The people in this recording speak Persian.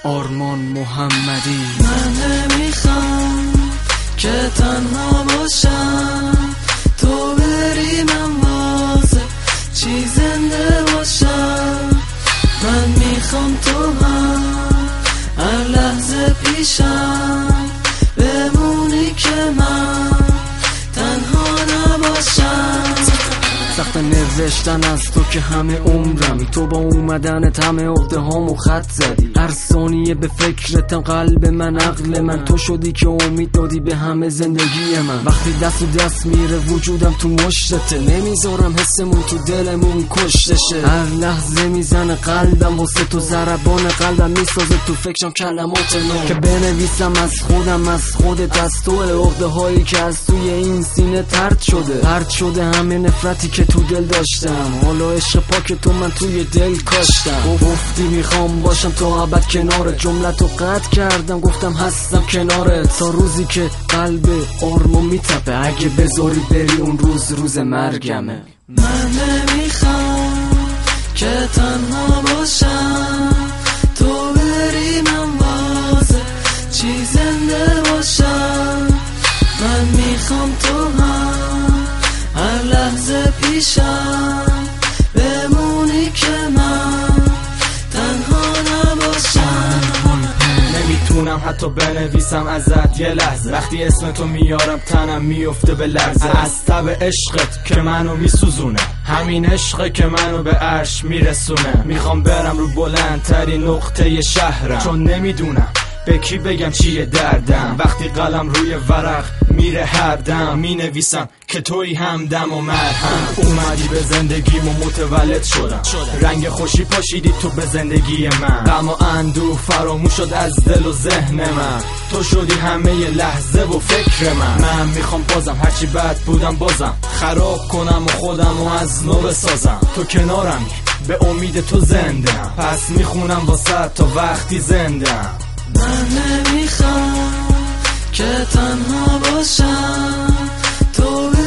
آرمان محمدی. من نمیخوام که تنها باشم، تو بری من واسه چی زنده باشم. من میخوام تو هم هر لحظه پیشم بمونی که من تنها نباشم. سخت نوشتن از تو که همه عمرمی، تو با اومدن همه عقده هامو خط زدی. هر ثانیه به فکرتم قلب من عقل من، تو شدی که امید دادی به همه زندگی من. وقتی دست و دست میره وجودم تو مشتته، نمیذارم حسمون تو دلمون کشتشه. هر لحظه میزنه قلبم واسه تو، ضربان قلبم میسازه تو فکرم کلمات نو که بنویسم از خودم از خودت، از تو عقده هایی که از توی این سینه طرد شده همه نفرتی که تو دل داشتم. حالا عشق پاک تو من توی دل کاشتم. گفتی میخوام باشم تا ابد کنارت، جملتو قطع کردم گفتم هستم کنارت تا روزی که قلب آرمان میتپه. اگه بذاری بری اون روز مرگمه. من نمیخوام که تنها باشم، تو بری من واسه چی زنده باشم. من میخوام تو هم هر لحظه پیشم بمونی که من تنها نباشم. نمیتونم حتی بنویسم ازت یه لحظه، وقتی اسم تو میارم تنم میفته به لرزه. از تب عشقت که منو میسوزونه، همین عشقه که منو به عرش میرسونه. میخوام برم رو بلندترین نقطه شهرم، چون نمیدونم به کی بگم چیه دردم. وقتی قلم روی ورق میره هر دم، می نویسم که توی همدم و مرهم. اومدی به زندگیم و متولد شدم، رنگ خوشی پاشیدی تو به زندگی من. غم و اندوه فراموش شد از دل و ذهن من، تو شدی همه لحظه و فکر من میخوام بازم هرچی بد بودم بازم خراب کنم و خودم و از نو بسازم. تو کنارمی به امید تو زندم، پس میخونم واسه تا وقتی زندم. من نمیخوام که تنها باشم، تو